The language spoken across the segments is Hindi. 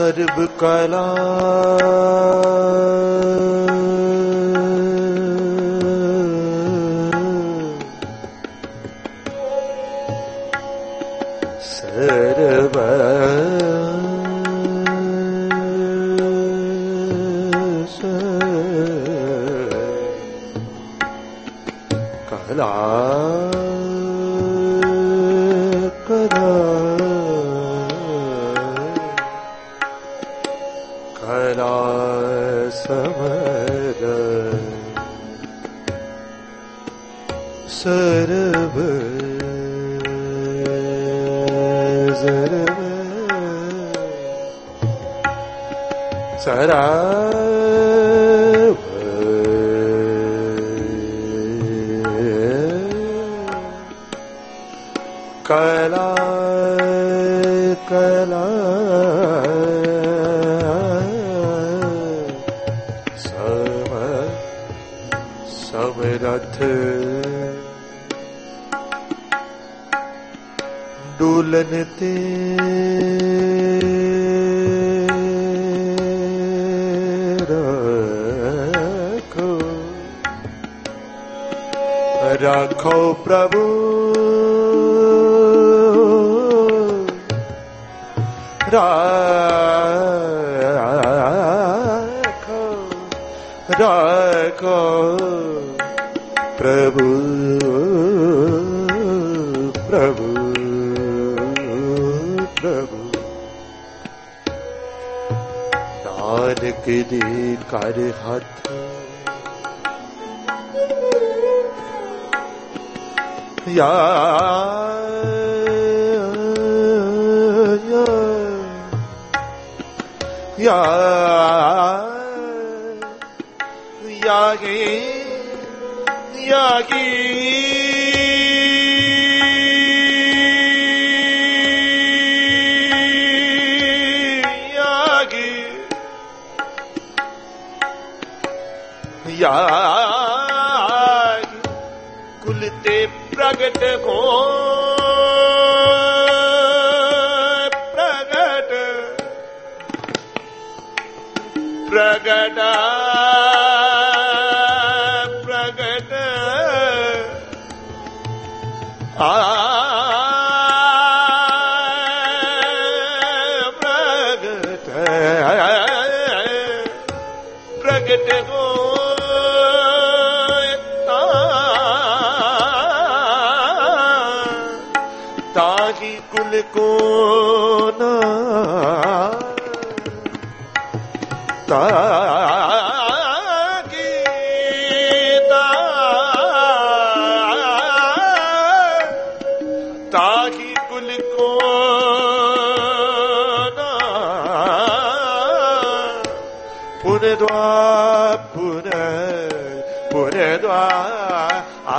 सर्व कला सर्व कला कला कला समर सर्व सरा कला कला समरथ डोलन ते राखो प्रभु राखो राखो प्रभु प्रभु प्रभु नानक दे कर हाथ या या यागी यागी यागी यागी कुल ते प्रगट हो प्रगट प्रगट प्रगट प्रगट प्रगट हो ताकि कुल को ना ताकि कुल को ना पुनर्द्वार पुनर्द्वार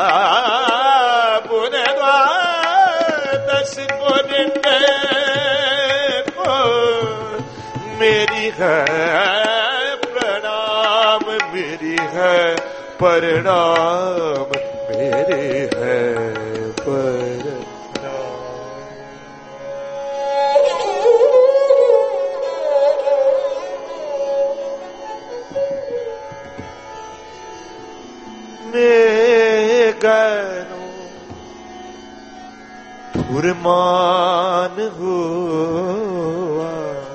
पुनर्द्वार दस को मेरी है प्रणाम मेरी है परिणाम मेरे है गनो फुरमान हुआ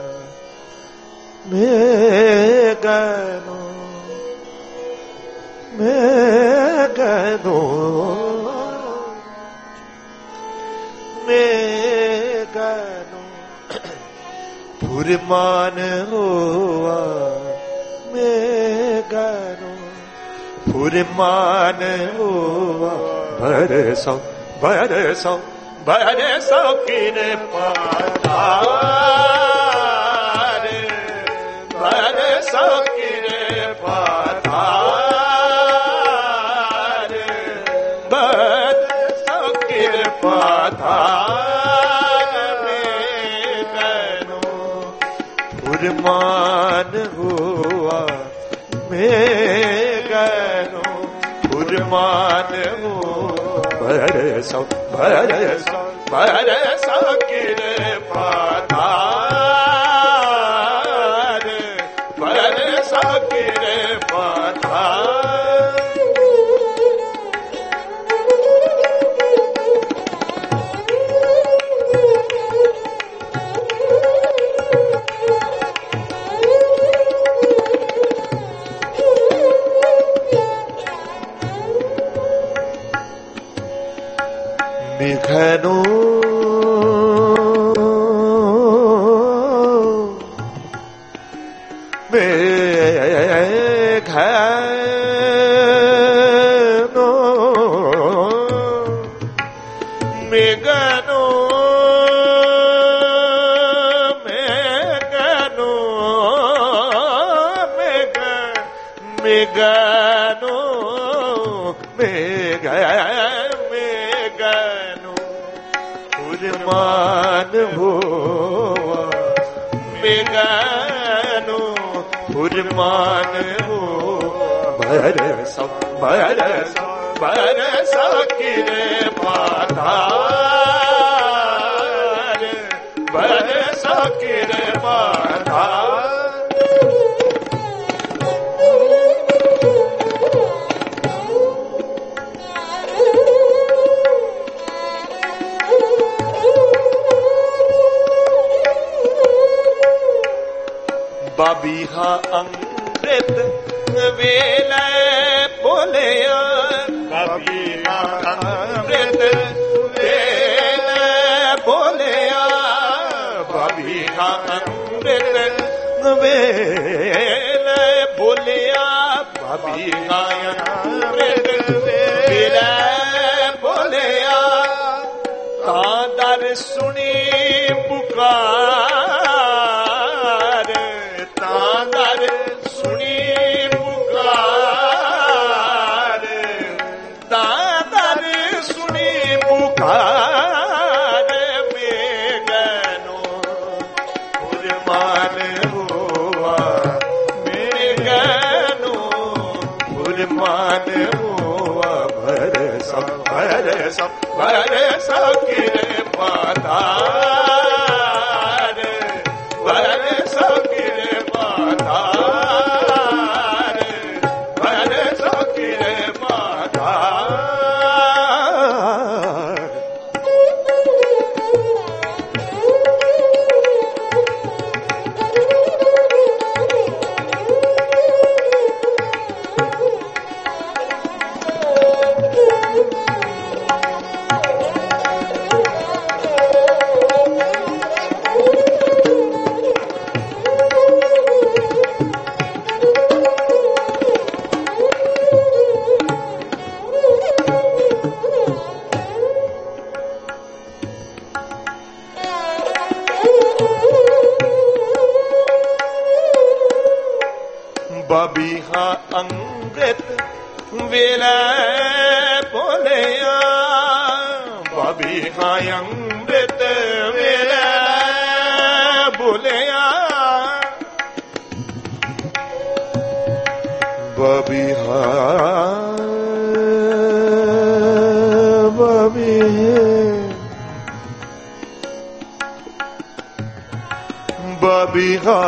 मैं गनो फुरमान हुआ मैं गनो फुरमान हुआ बरसों बरसों बरसों किने पातार बरसों किने पातार बरसों किने पातार में गनो फुरमान हुआ मैं गनो फुरमान हो बरसों बरसों बरसों किरे पातार सकिरे पाता निखनो मान हुआ बेगानो फुरमान हो बरस किरे पातार बरस किरे पातार बाबीहा अमृत वेला बोलिया बाबीहा अमृत वेला बोलिया बाबीहा अमृत वेला बोलिया बाबीहा अमृत वेला बोलिया तादर सुनी पुकार बरस किरे पातार बरस किरे पातार बरस किरे पातार बाबीहा अमृत वेला बोलिया बाबीहा अमृत वेला बोलिया बाबीहा बाबीहा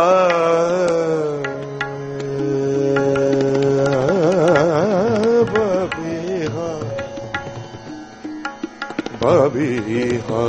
Babiha,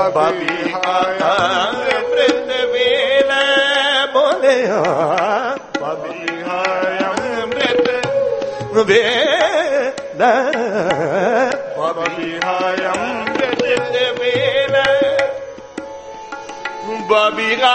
बाबीहा अमृत वेला बोले बाबीहा अमृत वेला बाबीहा अमृत वेला बाबीहा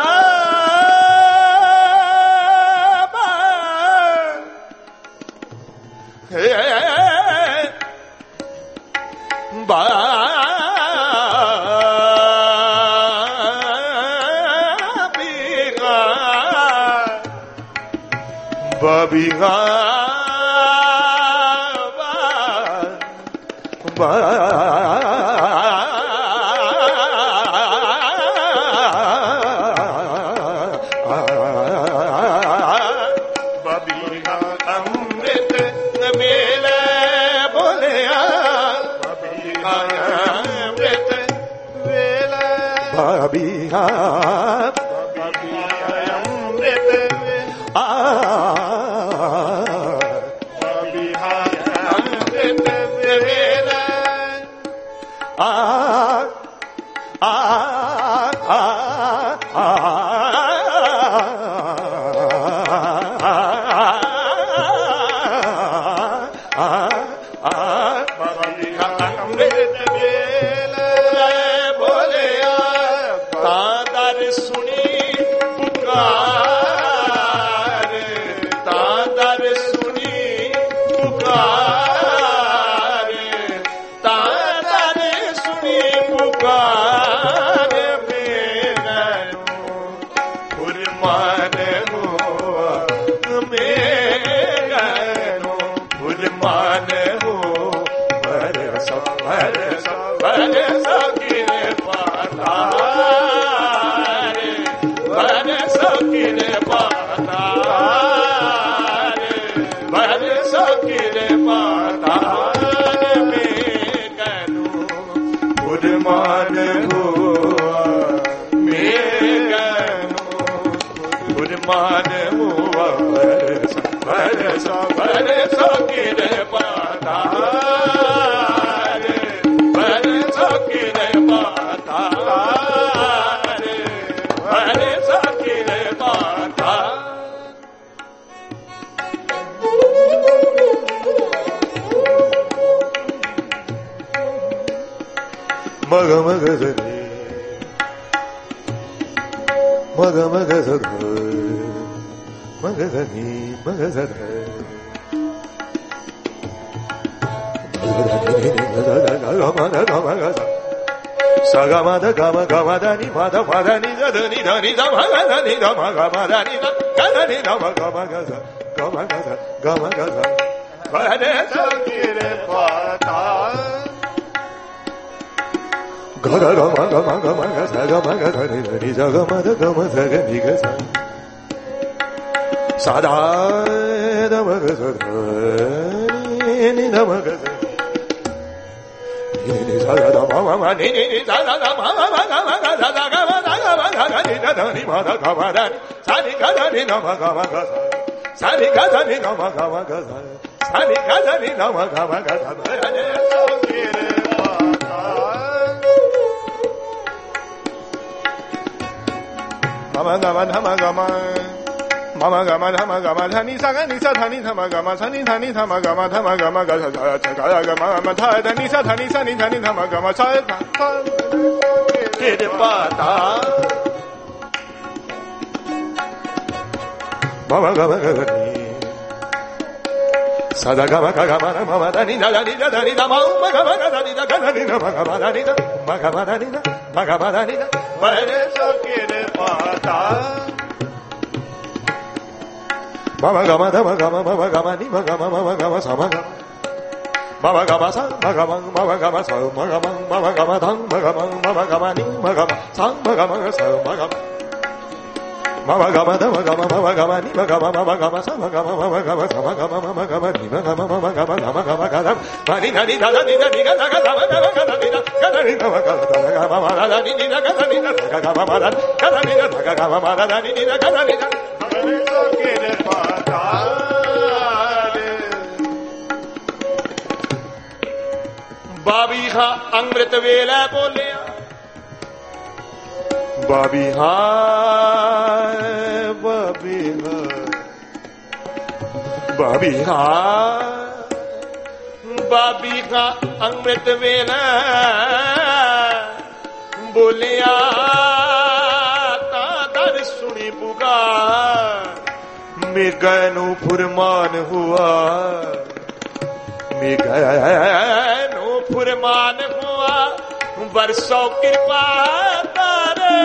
Sada gama gama mama dani da dani da dani da mama gama da dani da dani da mama dani da mama dani da mama dani da mere sakire pata mama gama da mama gama ni mama gama sama gama mama gama sa mama gama sa mama gama dang mama gama ni mama sa mama sa mama Mama gama da mama gama ni mama gama sa mama gama sa mama gama ni mama gama mani nani da ni da ni ga da ga mama gama ni da ga ni mama gama mama da ni da ga ni da ga mama da ga ni da ga mama da ni da ga ni da so ke de pata बाबी खा अमृत वेला बोलिया बाबी हाय बाबी हाय बाबी हाय बाबी का अमृत वेला बोलिया ता दर सुनी पुकार मेघनु फुरमान हुआ मेघनु फुरमान हुआ बरसो कृपा तारे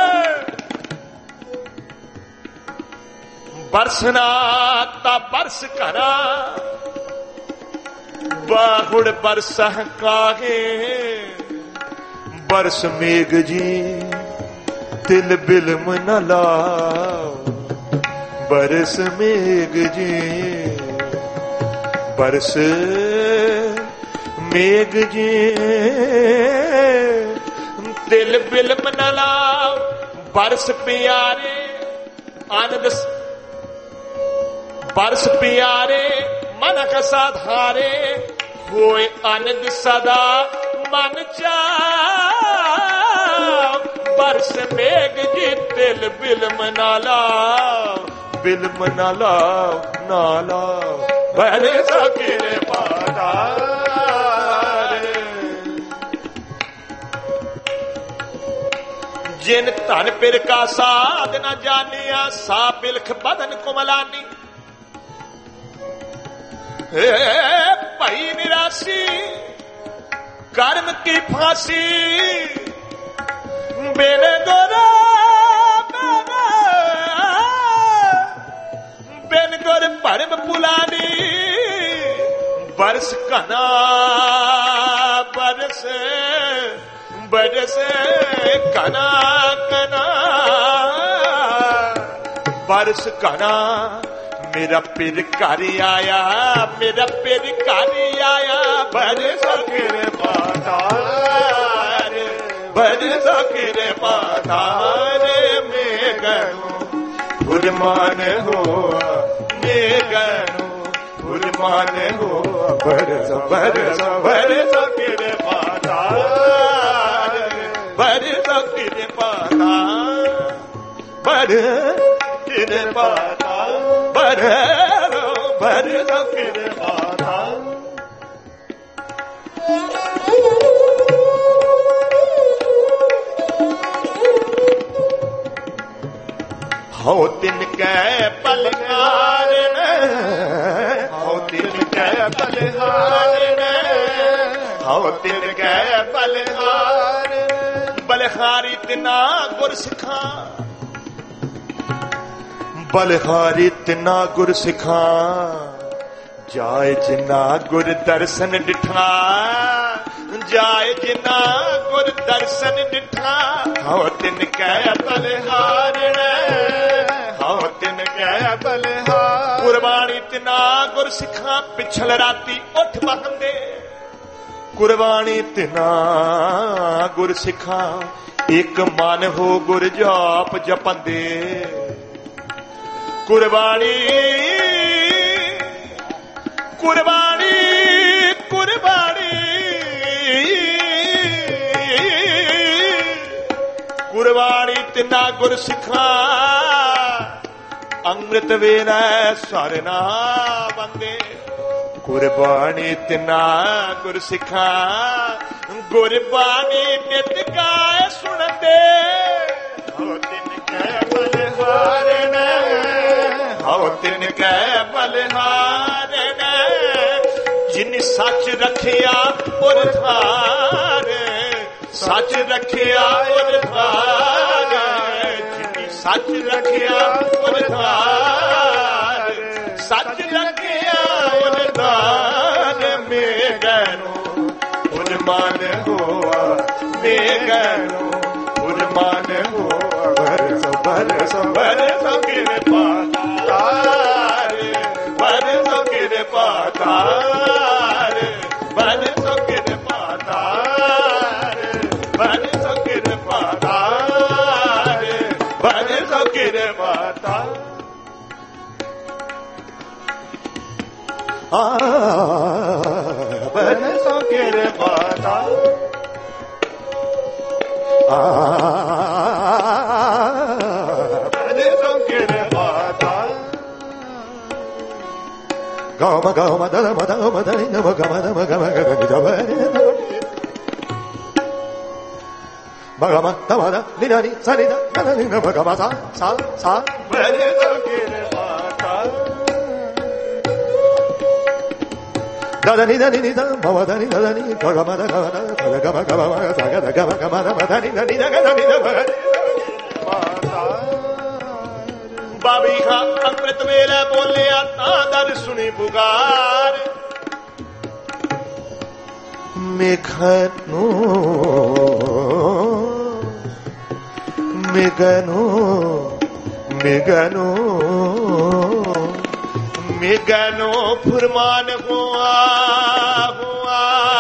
बरसना ता बरस करा बाहुड़ बरस काहे बरस मेघ जी तिल बिलम न लाओ बरस मेघ जी बरस मेघ जी तिल बिलम न लाओ बरस प्यारे आनंद बरस प्यारे मन का साधारे होए आनंद सदा मन चाओ बरस मेघ जी तिल बिलम ना लाओ बिलम ना लाओ ना लाओ बरस किरे पादारे जिन धन पिर का साध न जानिया सा बिलख बदन कुमलानी भाई निराशी कर्म की फांसी बिन गोरा बिन गोर भरम पुलानी बरस कना बरस बरस कना कना बरस कना मेरा पिर कारी आया मेरा पिर कारी आया बरस किरे पातारे बरस किरे पातारे मेघनु फुरमान हो मेघनु फुरमान हो बरस बरस बरस किरे पातारे बरस किरे पातारे बरस किरे पातारे बरस बरस किरे पातारे हो तिनके बलिहार हो तिनके बलिहार हो तिनके बलिहार बलिहारी तिना गुर सिखा बलिहारी तिना गुर सिखा जाए जिना गुर दर्शन डिठा जाए जिना गुर दर्शन डिठा हो तिनके बलिहार हो तिनके बलिहार कुर्बानी तिना गुर सिखा पिछल राती उठ बहंदे कुर्बानी तिना गुर सिखा एक मन हो गुर जाप जपंदे कुर्बानी कुर्बानी कुर्बानी कुर्बानी तिना गुर सिखा अमृत वेला सरना बंदे कुर्बानी तिना गुर सिखा गुरबानी नित गाय सुनते हो तिनके बलिहार हो तिनके बलिहार जिन सच रखिया उर धार सच रखिया उर धार जिन सच रखिया उर धार सच रखिया उर धार मेघनु फुरमान हुआ मेघनु फुरमान हुआ बरस बरस बरस किरे पातारे बरस किरे पातारे बरस किरे पातारे बरस किरे पातारे बरस किरे पातारे बरस किरे Patare gama gama da ma da ma da ni ma gama da ma gama ga ga da ba ma gama da ma da ni na ni sa ni da na ni ma gama sa sa sa bane sakire pata da da ni da ma da ni da ni ga gama da ga da gama gama da ga da gama gama da ma da ni da ga da ni da ba बाबी खा अमृत वेले बोले आता दर सुनी पुकार मेघनो मेघनो मेघनो मेघनो फुरमान हुआ हुआ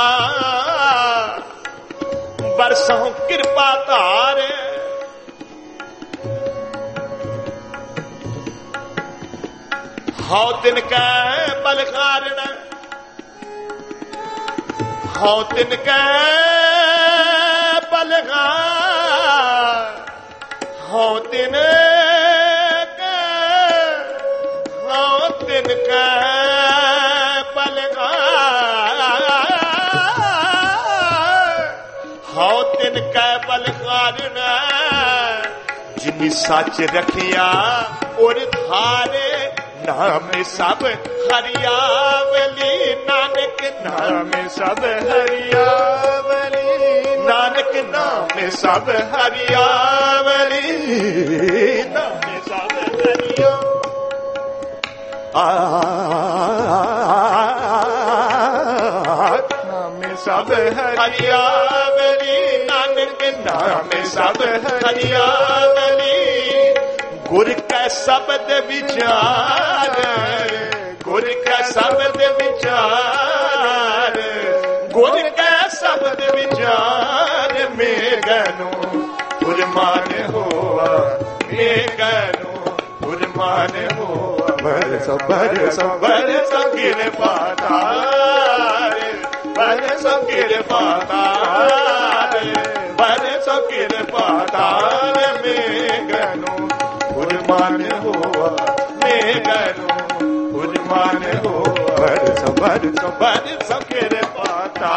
बरसों कृपा तारे हाउ दिन का बलखारण हाउ दिन का बलखार हाउ दिन का बलखार हाउ दिन का बलखारण जिन्नी सच रखिया और धारे नाम सब हरियावली नानक नाम सब हरियावली नानक नाम सब हरियावली नाम सब हरिया नाम सब हरियावली नानक नाम सब हरियावली गुर का शब्द विचार गुर का शब्द विचार गुर का शब्द विचार मेघनो फुरमान हुआ मेघनो फुरमान हुआ बरस गिर पाता बरस गिर पाता बरस गिर पाता मेघनो फुरमान हुआ मेघनो फुरमान हुआ बरस गिर पाता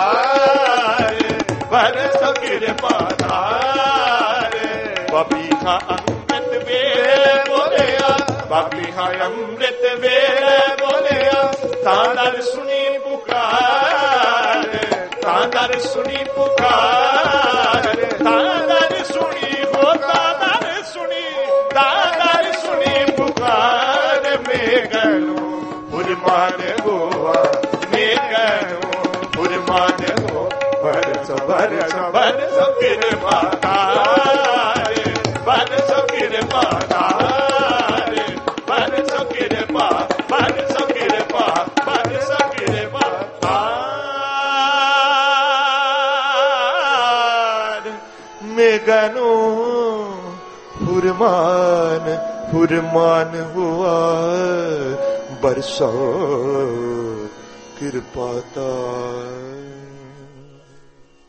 बरस गिर पाता बबीहा अमृत वेले बोलिया बबीहा अमृत वेले बोलिया तांदर सुनी पुकार तांदर सुनी पुकार तांदर सुनी हो तांदर सुनी पुकार मेघनो फुरमान हुआ मेघनो फुरमान हो बरस गिर पाता बरस गिर पाता बरस गिर पा बरस गिर पा बरस गिर पाता मेघनो फुरमान फुरमान हुआ बरसा कृपाता